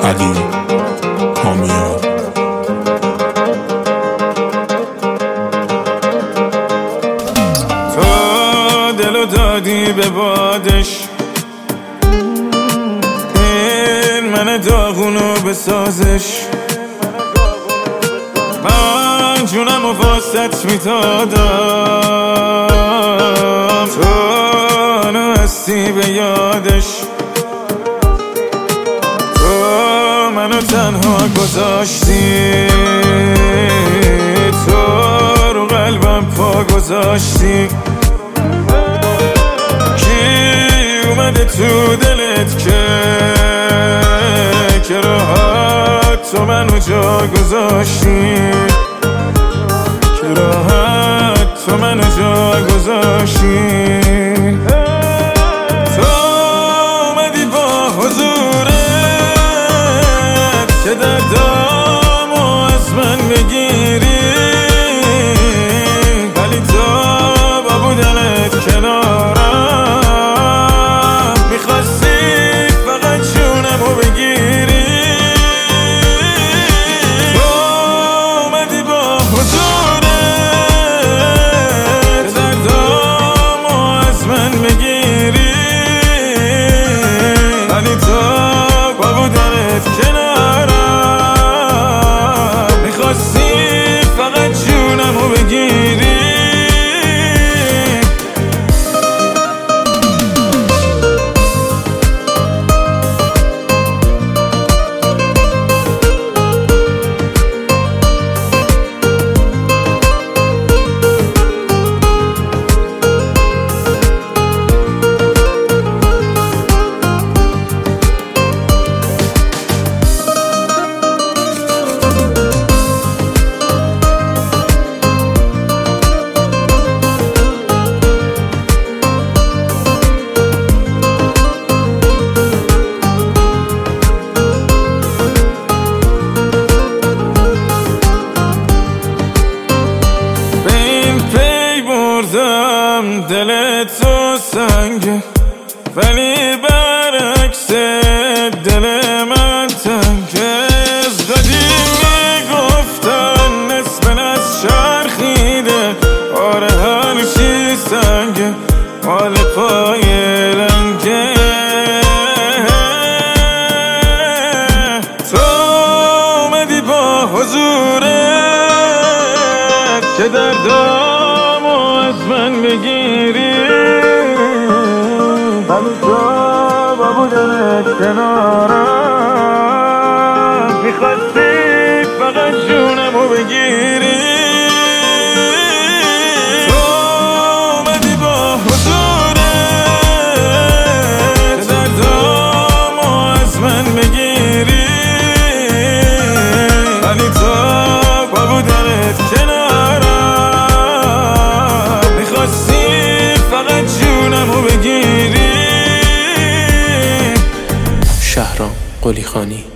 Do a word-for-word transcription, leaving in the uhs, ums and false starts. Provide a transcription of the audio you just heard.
علی کامیار. تو دلو دادی به بادش، این من داغونو بسازش. من جونم و واسط میدادم، تو منو هستی به یادش. تو منو تنها گذاشتی، تو رو قلبم پا گذاشتی. کی اومده تو دلت که که راحت تو منو جا گذاشتی، که راحت تو منو جا گذاشتی. تو اومدی با حضورت که دردامو از من بگیری، ولی تو با بودنت کنارم میخواستی فقط جونمو بگیری. تو اومدی با حضورت که دردامو از من بگیری، ولی تو با بودنت کنارم میخواستی فقط جونمو بگیری. دلت تو سنگه، ولی برعکس دل من تنگه. از قدیم میگفتن نصف از چرخیده، آره هر چی سنگه مال پای لنگه. تو اومدی با حضورت که دردامو از من بگیری، ولی تو با بودنت کنارم میخواستی فقط جونمو بگیری. تو اومدی با حضورت که دردامو از من بگیری، ولی تو با بودنت کنارم میخواستی فقط جونمو بگیری. شهرام قلیخانی.